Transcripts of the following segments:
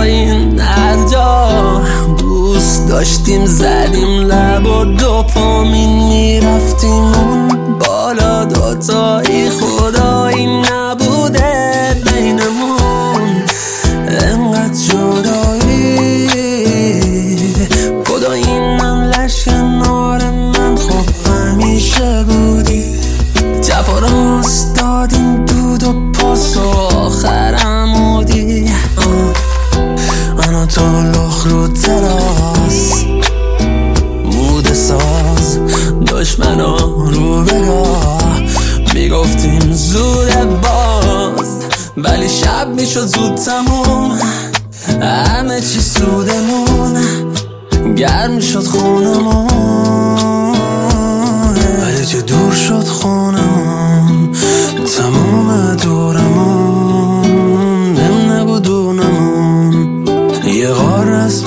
پایین هر جا دوست داشتیم زدیم لب و دوپامین میرفتیم اون بالا دوتایی خدایی نبوده بینمون انقدر جدایی خدا اینم لش کنار من خب همیشه بودی چپ و راست دادیم دود و پاس و آخرم بودی انا تو لخ رو تراس مود ساز دشمنا رو بگاه میگفتیم زوده باز ولی شب میشد زود تموم همه چی سودمون گرم میشد خونمون ولی چه دور شد خونمون تموم دورمون نمونه بدونمون یه غار از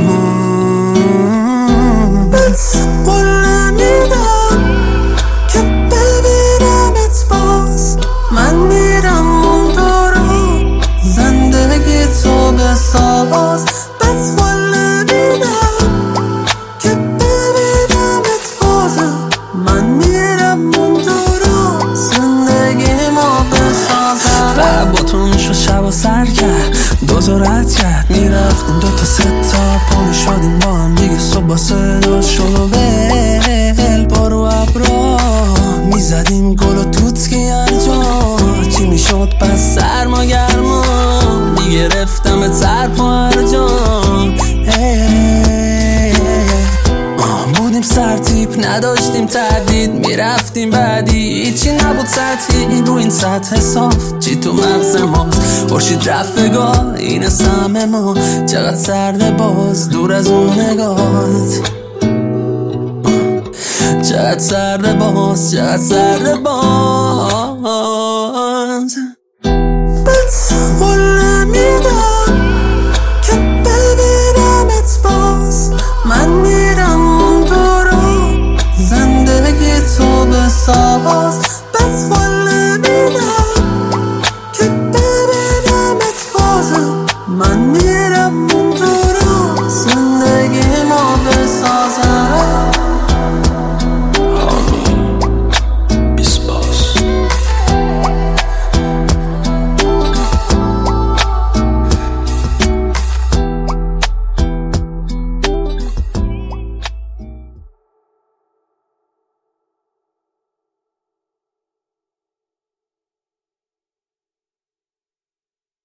بینمون قول میدم که ببینمت باز من میرم اون دورو زندگی تو بساز بس قول میدم که ببینمت باز من میرم اون دورو زندگی ما بسازم فقط با تو میشد شب و سر کرد دوز و رد کرد میرفتیم دوتا ستا پا میشدیم با هم دیگه صبح با صدا شد و بل بارو ابرا میزدیم گل و توتکی هر جا چی میشد پس سرما گرما میگرفتم سر پا هر جا بودیم سرتیپ نداشتیم تردید میرفتیم بعدی هیچی نبود سطحی رو این سطح صاف چی تو مغز ماست خورشید رفگاه این سهم ما چقدر سرده باز دور از اون نگاهت چقدر سرده باز چقدر سرده باز قول میدم که ببینمت باز من میرم اون دورو زندگی تو بساز بس قول میدم که ببینمت باز من میرم